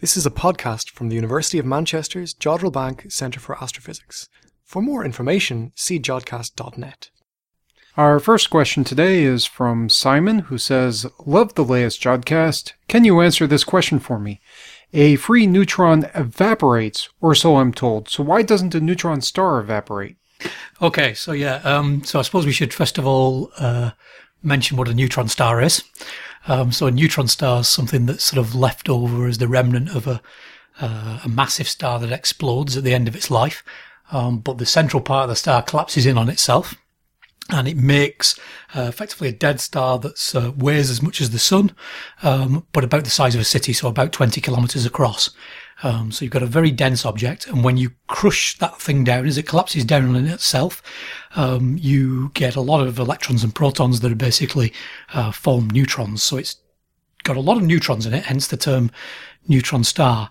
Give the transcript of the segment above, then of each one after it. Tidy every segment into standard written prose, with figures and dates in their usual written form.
This is a podcast from the University of Manchester's Jodrell Bank Centre for Astrophysics. For more information, see jodcast.net. Our first question today is from Simon, who says, "Love the latest Jodcast. Can you answer this question for me? A free neutron evaporates, or so I'm told. So why doesn't a neutron star evaporate?" Okay, so I suppose we should first of all mention what a neutron star is. So a neutron star is something that's sort of left over as the remnant of a massive star that explodes at the end of its life. But the central part of the star collapses in on itself, and it makes effectively a dead star that weighs as much as the sun, but about the size of a city, so about 20 kilometers across. So you've got a very dense object, and when you crush that thing down, as it collapses down on itself, you get a lot of electrons and protons that are basically form neutrons. So it's got a lot of neutrons in it, hence the term neutron star.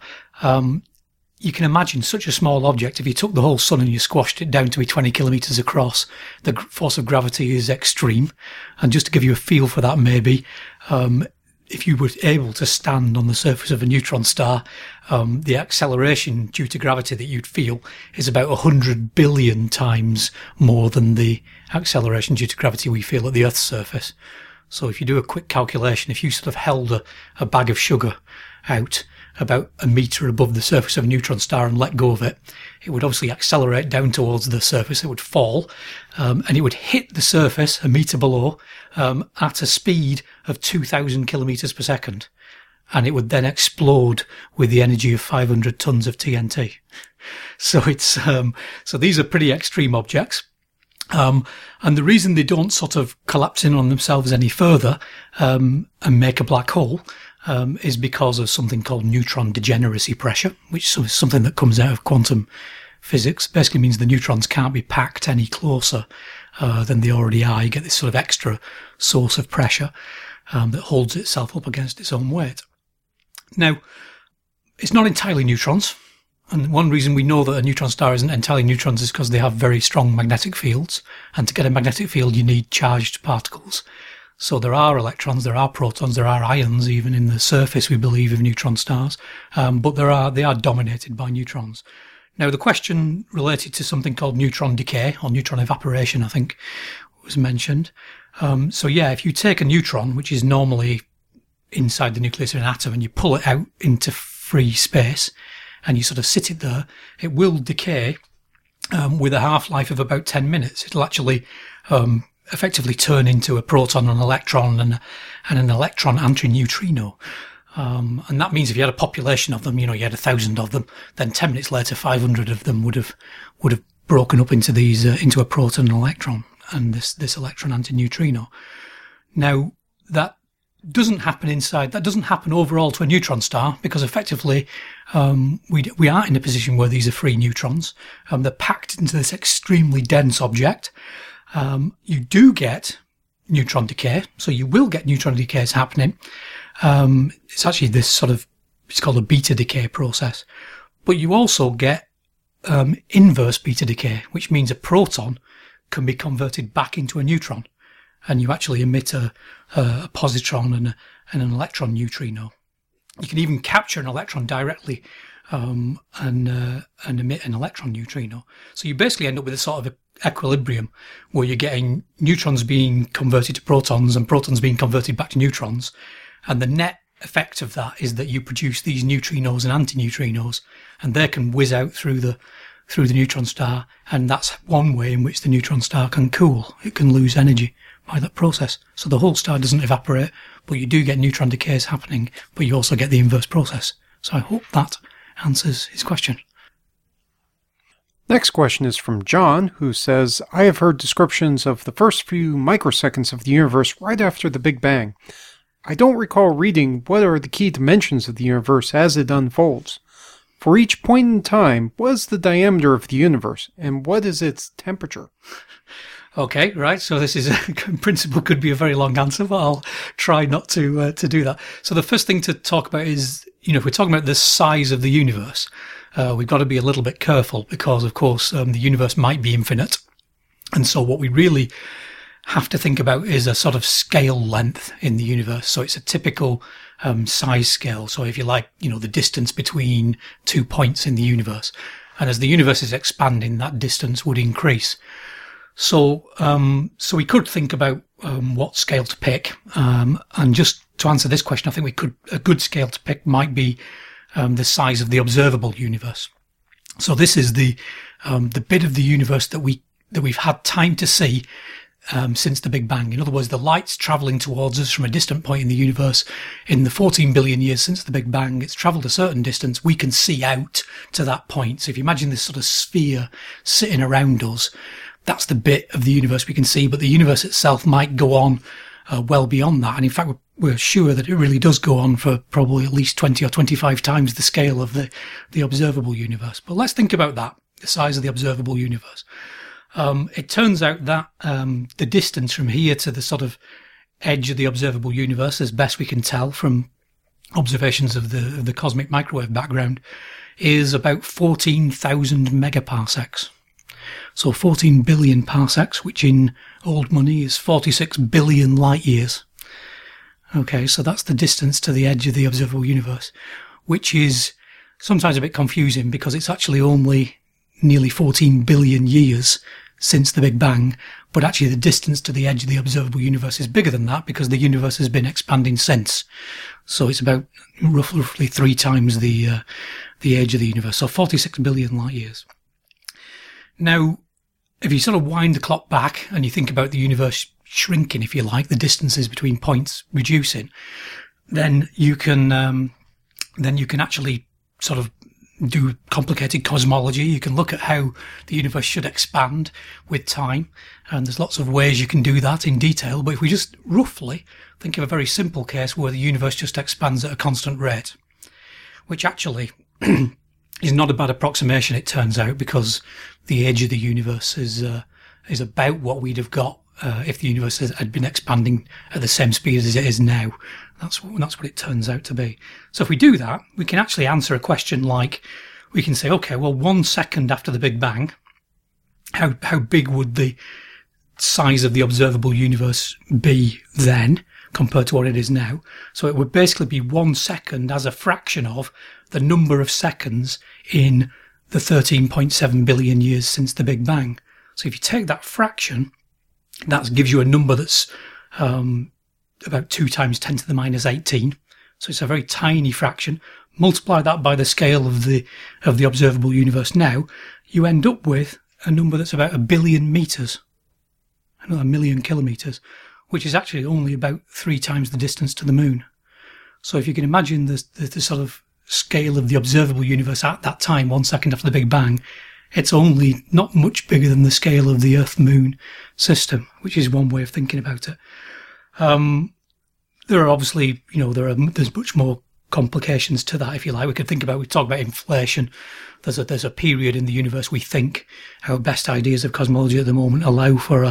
You can imagine such a small object, if you took the whole sun and you squashed it down to be 20 kilometers across, the force of gravity is extreme. And just to give you a feel for that, maybe, if you were able to stand on the surface of a neutron star, the acceleration due to gravity that you'd feel is about 100 billion times more than the acceleration due to gravity we feel at the Earth's surface. So if you do a quick calculation, if you sort of held a bag of sugar out about a metre above the surface of a neutron star and let go of it, it would obviously accelerate down towards the surface. It would fall, and it would hit the surface a metre below at a speed of 2,000 kilometres per second. And it would then explode with the energy of 500 tons of TNT. So it's so these are pretty extreme objects. And the reason they don't sort of collapse in on themselves any further and make a black hole is because of something called neutron degeneracy pressure, which is something that comes out of quantum physics. Basically means the neutrons can't be packed any closer than they already are. You get this sort of extra source of pressure that holds itself up against its own weight. Now, it's not entirely neutrons. And one reason we know that a neutron star isn't entirely neutrons is because they have very strong magnetic fields. And to get a magnetic field, you need charged particles. So there are electrons, there are protons, there are ions even in the surface, we believe, of neutron stars. But they are dominated by neutrons. Now, the question related to something called neutron decay, or neutron evaporation, I think, was mentioned. If you take a neutron, which is normally inside the nucleus of an atom, and you pull it out into free space, and you sort of sit it there, it will decay with a half-life of about 10 minutes. It'll actually effectively turn into a proton, an electron, and an electron antineutrino. And that means if you had a population of them, you had 1,000 of them, then 10 minutes later, 500 of them would have broken up into these into a proton and electron, and this electron antineutrino. Now, that doesn't happen overall to a neutron star, because effectively we aren't in a position where these are free neutrons. They're packed into this extremely dense object. You do get neutron decay, so you will get neutron decays happening. It's actually it's called a beta decay process. But you also get inverse beta decay, which means a proton can be converted back into a neutron, and you actually emit a positron and an electron neutrino. You can even capture an electron directly and emit an electron neutrino. So you basically end up with a sort of equilibrium where you're getting neutrons being converted to protons and protons being converted back to neutrons. And the net effect of that is that you produce these neutrinos and antineutrinos, and they can whiz out through the neutron star. And that's one way in which the neutron star can cool. It can lose energy by that process. So the whole star doesn't evaporate, but you do get neutron decays happening, but you also get the inverse process. So I hope that answers his question. Next question is from John, who says, "I have heard descriptions of the first few microseconds of the universe right after the Big Bang. I don't recall reading what are the key dimensions of the universe as it unfolds. For each point in time, what is the diameter of the universe, and what is its temperature?" Okay, right. So this is, in principle, could be a very long answer, but I'll try not to do that. So the first thing to talk about is, if we're talking about the size of the universe, we've got to be a little bit careful because, of course, the universe might be infinite. And so what we really have to think about is a sort of scale length in the universe. So it's a typical size scale. So if you like, the distance between 2 points in the universe. And as the universe is expanding, that distance would increase. So we could think about what scale to pick. And just to answer this question, I think a good scale to pick might be the size of the observable universe. So this is the bit of the universe that we've had time to see since the Big Bang. In other words, the light's travelling towards us from a distant point in the universe. In the 14 billion years since the Big Bang, it's travelled a certain distance. We can see out to that point. So if you imagine this sort of sphere sitting around us, that's the bit of the universe we can see. But the universe itself might go on well beyond that. And in fact, we're sure that it really does go on for probably at least 20 or 25 times the scale of the observable universe. But let's think about that, the size of the observable universe. It turns out that the distance from here to the sort of edge of the observable universe, as best we can tell from observations of the cosmic microwave background, is about 14,000 megaparsecs. So 14 billion parsecs, which in old money is 46 billion light years. Okay, so that's the distance to the edge of the observable universe, which is sometimes a bit confusing because it's actually only nearly 14 billion years since the Big Bang, but actually the distance to the edge of the observable universe is bigger than that because the universe has been expanding since. So it's about roughly 3 times the age of the universe, so 46 billion light years. Now, if you sort of wind the clock back and you think about the universe shrinking, if you like, the distances between points reducing, then you can actually sort of do complicated cosmology. You can look at how the universe should expand with time, and there's lots of ways you can do that in detail. But if we just roughly think of a very simple case where the universe just expands at a constant rate, which actually is not a bad approximation, it turns out, because the age of the universe is about what we'd have got if the universe had been expanding at the same speed as it is now. That's what it turns out to be. So if we do that, we can actually answer a question like, we can say, okay, well, 1 second after the Big Bang, how big would the size of the observable universe be then compared to what it is now? So it would basically be 1 second as a fraction of the number of seconds in the 13.7 billion years since the Big Bang. So if you take that fraction, that gives you a number that's about 2 times 10 to the minus 18. So it's a very tiny fraction. Multiply that by the scale of the observable universe now, you end up with a number that's about 1 billion meters, 1 million kilometers, which is actually only about 3 times the distance to the moon. So if you can imagine the sort of scale of the observable universe at that time, 1 second after the Big Bang, it's only not much bigger than the scale of the Earth-Moon system, which is one way of thinking about it. There are obviously, there's much more complications to that, if you like. We talk about inflation. There's a period in the universe, we think, our best ideas of cosmology at the moment allow for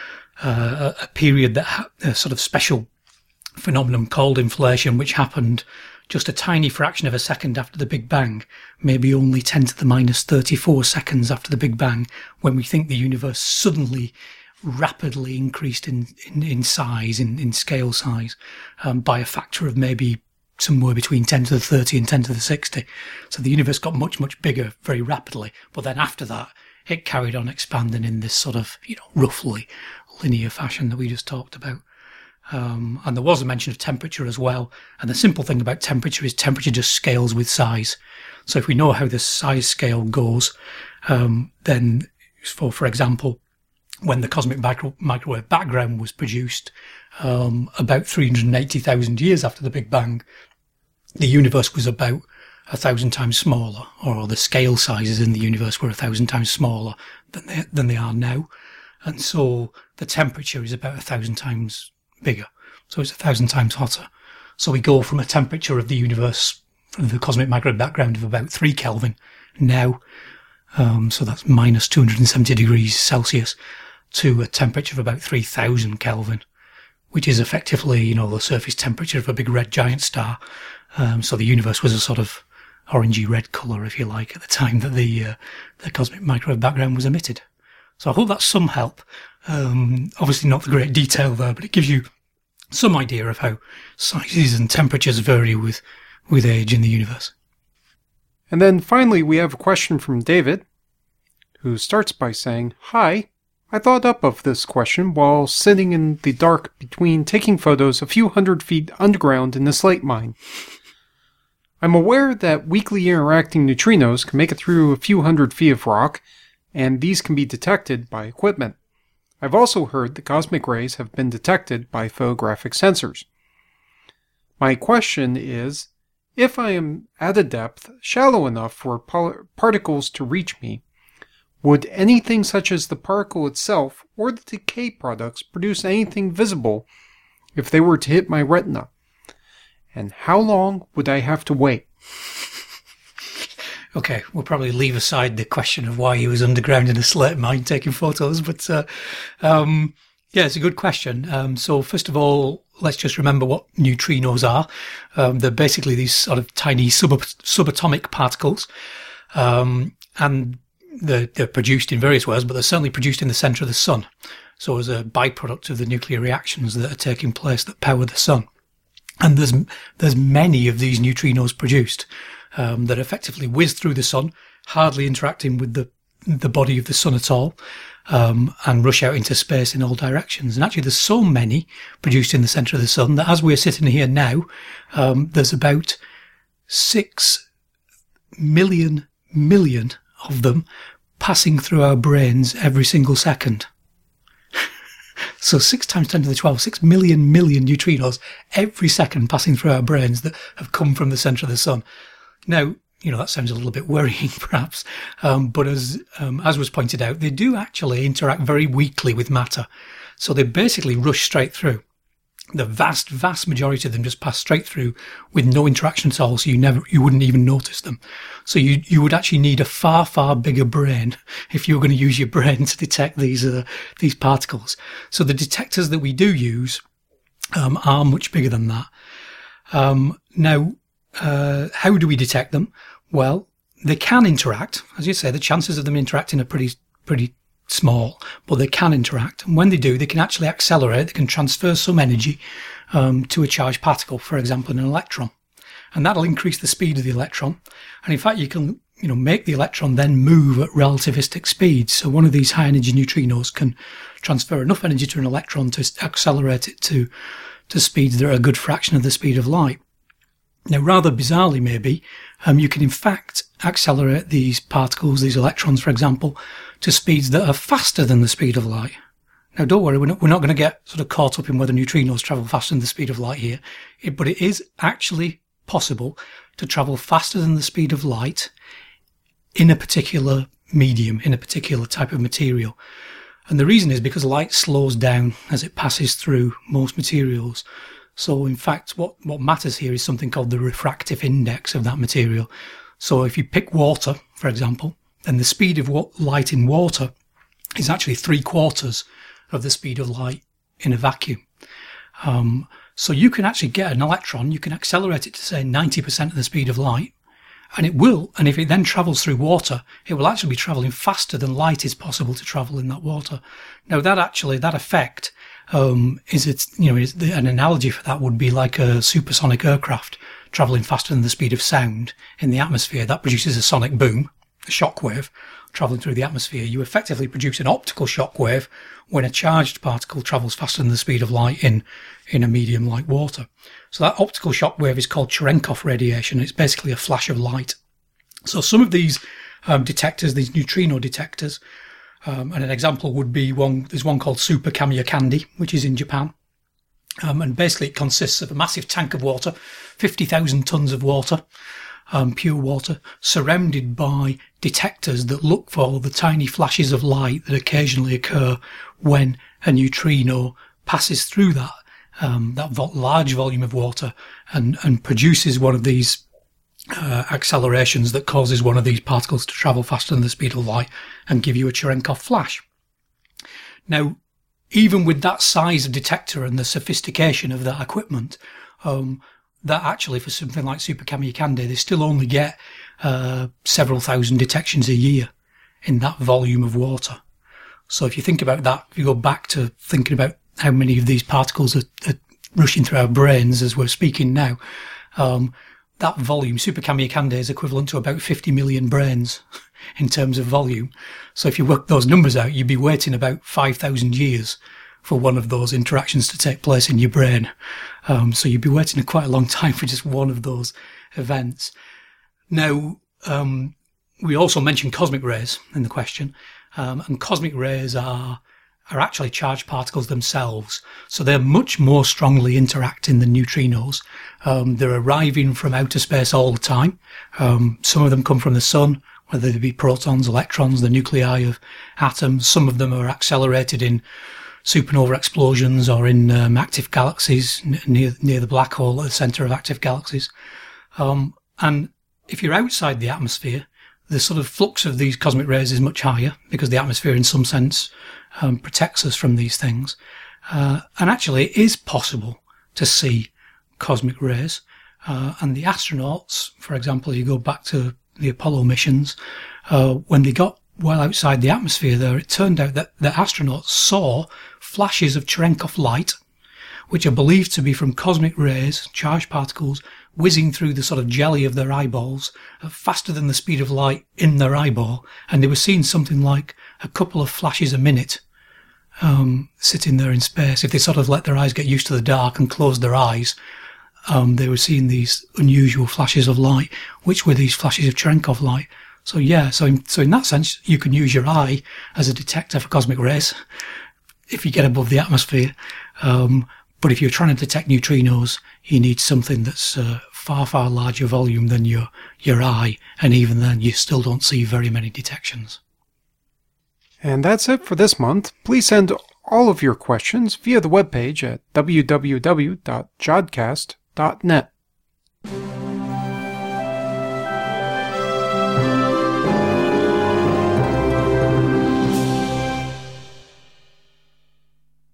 a period a sort of special phenomenon called inflation, which happened just a tiny fraction of a second after the Big Bang, maybe only 10 to the minus 34 seconds after the Big Bang, when we think the universe suddenly rapidly increased in size, in scale size, by a factor of maybe somewhere between 10 to the 30 and 10 to the 60. So the universe got much, much bigger very rapidly. But then after that, it carried on expanding in this sort of, roughly linear fashion that we just talked about. And there was a mention of temperature as well. And the simple thing about temperature is temperature just scales with size. So if we know how the size scale goes, then for example, when the cosmic microwave background was produced, about 380,000 years after the Big Bang, the universe was about 1,000 times smaller, or the scale sizes in the universe were 1,000 times smaller than they are now. And so the temperature is about 1,000 times bigger. So it's 1,000 times hotter. So we go from a temperature of the universe, from the cosmic microwave background, of about 3 Kelvin now, so that's minus 270 degrees Celsius, to a temperature of about 3,000 Kelvin, which is effectively, the surface temperature of a big red giant star. So the universe was a sort of orangey red colour, if you like, at the time that the cosmic microwave background was emitted. So I hope that's some help. Obviously not the great detail there, but it gives you some idea of how sizes and temperatures vary with age in the universe. And then finally, we have a question from David, who starts by saying, "Hi, I thought up of this question while sitting in the dark between taking photos a few hundred feet underground in the slate mine. I'm aware that weakly interacting neutrinos can make it through a few hundred feet of rock, and these can be detected by equipment. I've also heard that cosmic rays have been detected by photographic sensors. My question is, if I am at a depth shallow enough for particles to reach me, would anything such as the particle itself or the decay products produce anything visible if they were to hit my retina? And how long would I have to wait?" Okay, we'll probably leave aside the question of why he was underground in a slate mine taking photos, but yeah, it's a good question. So first of all, let's just remember what neutrinos are. They're basically these sort of tiny subatomic particles, and they're produced in various ways, but they're certainly produced in the centre of the sun. So as a byproduct of the nuclear reactions that are taking place that power the sun. And there's many of these neutrinos produced that effectively whiz through the sun, hardly interacting with the body of the sun at all, and rush out into space in all directions. And actually, there's so many produced in the centre of the sun that as we're sitting here now, there's about 6 million of them passing through our brains every single second. So 6 times 10 to the 12, 6 million neutrinos every second passing through our brains that have come from the centre of the sun. Now, that sounds a little bit worrying, perhaps, but as was pointed out, they do actually interact very weakly with matter. So they basically rush straight through. The vast majority of them just pass straight through with no interaction at all, so you wouldn't even notice them. So you would actually need a far bigger brain if you were going to use your brain to detect these particles. So the detectors that we do use are much bigger than that. Now, how do we detect them? Well, they can interact. As you say, the chances of them interacting are pretty small, but they can interact. And when they do, they can actually accelerate. They can transfer some energy to a charged particle, for example, an electron. And that'll increase the speed of the electron. And in fact, you can make the electron then move at relativistic speeds. So one of these high energy neutrinos can transfer enough energy to an electron to accelerate it to speeds that are a good fraction of the speed of light. Now, rather bizarrely maybe, you can in fact accelerate these particles, these electrons, for example, to speeds that are faster than the speed of light. Now, don't worry, we're not going to get sort of caught up in whether neutrinos travel faster than the speed of light here, but it is actually possible to travel faster than the speed of light in a particular medium, in a particular type of material. And the reason is because light slows down as it passes through most materials. So in fact, what matters here is something called the refractive index of that material. So if you pick water, for example, then the speed of light in water is actually 3/4 of the speed of light in a vacuum. So you can actually get an electron, you can accelerate it to say 90% of the speed of light, and it will, and if it then travels through water, it will actually be travelling faster than light is possible to travel in that water. Now that effect an analogy for that would be like a supersonic aircraft travelling faster than the speed of sound in the atmosphere. That produces a sonic boom, a shock wave, travelling through the atmosphere. You effectively produce an optical shock wave when a charged particle travels faster than the speed of light in a medium like water. So that optical shock wave is called Cherenkov radiation. It's basically a flash of light. So some of these detectors, these neutrino detectors, and an example would be there's one called Super Kamiokande, which is in Japan. And basically it consists of a massive tank of water, 50,000 tons of water, pure water, surrounded by detectors that look for the tiny flashes of light that occasionally occur when a neutrino passes through that large volume of water and produces one of these accelerations that causes one of these particles to travel faster than the speed of light and give you a Cherenkov flash. Now, even with that size of detector and the sophistication of that equipment, that actually for something like Super Kamiokande, they still only get several thousand detections a year in that volume of water. So if you think about that, if you go back to thinking about how many of these particles are rushing through our brains as we're speaking now, that volume, Super Kamiokande, is equivalent to about 50 million brains in terms of volume. So if you work those numbers out, you'd be waiting about 5,000 years for one of those interactions to take place in your brain. So you'd be waiting quite a long time for just one of those events. Now, we also mentioned cosmic rays in the question, and cosmic rays are actually charged particles themselves. So they're much more strongly interacting than neutrinos. They're arriving from outer space all the time. Some of them come from the sun, whether they be protons, electrons, the nuclei of atoms. Some of them are accelerated in supernova explosions or in active galaxies near the black hole at the center of active galaxies. And if you're outside the atmosphere, the sort of flux of these cosmic rays is much higher because the atmosphere in some sense protects us from these things. And actually it is possible to see cosmic rays. And the astronauts, for example, you go back to the Apollo missions, when they got well outside the atmosphere there, it turned out that the astronauts saw flashes of Cherenkov light, which are believed to be from cosmic rays, charged particles, whizzing through the sort of jelly of their eyeballs faster than the speed of light in their eyeball. And they were seeing something like a couple of flashes a minute sitting there in space. If they sort of let their eyes get used to the dark and closed their eyes, they were seeing these unusual flashes of light, which were these flashes of Cherenkov light. So yeah, so in that sense, you can use your eye as a detector for cosmic rays if you get above the atmosphere. But if you're trying to detect neutrinos, you need something that's far, far larger volume than your eye. And even then, you still don't see very many detections. And that's it for this month. Please send all of your questions via the webpage at www.jodcast.net.